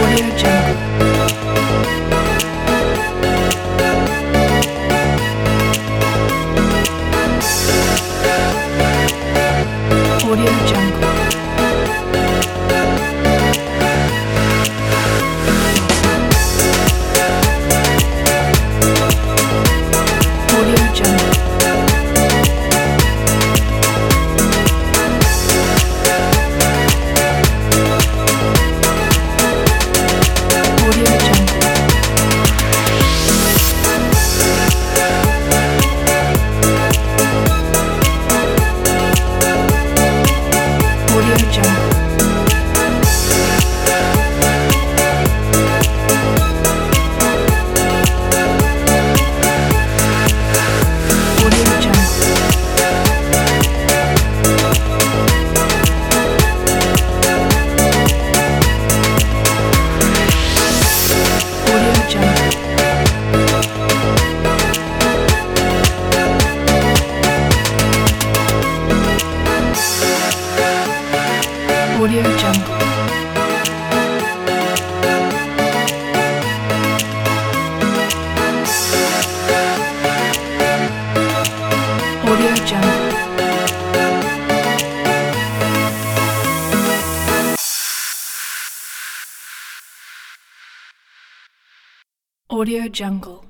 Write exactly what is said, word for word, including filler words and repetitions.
Audio Jungle. Audio Jungle. Audio Jungle. Audio Jungle. Audio Jungle. Audio Jungle. Audio Jungle. Audio Jungle. Audio Jungle. Audio Jungle.